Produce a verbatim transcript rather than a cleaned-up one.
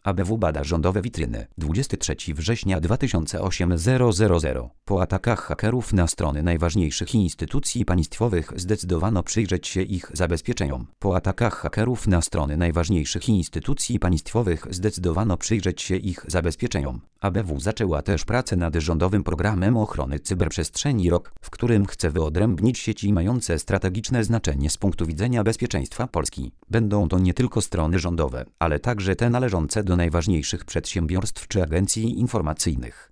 A B W bada rządowe witryny. dwudziestego trzeciego września dwa tysiące osiemnastego. Po atakach hakerów na strony najważniejszych instytucji państwowych zdecydowano przyjrzeć się ich zabezpieczeniom. Po atakach hakerów na strony najważniejszych instytucji państwowych zdecydowano przyjrzeć się ich zabezpieczeniom. A B W zaczęła też pracę nad rządowym programem ochrony cyberprzestrzeni ROK, w którym chce wyodrębnić sieci mające strategiczne znaczenie z punktu widzenia bezpieczeństwa Polski. Będą to nie tylko strony rządowe, ale także te należące do najważniejszych przedsiębiorstw czy agencji informacyjnych.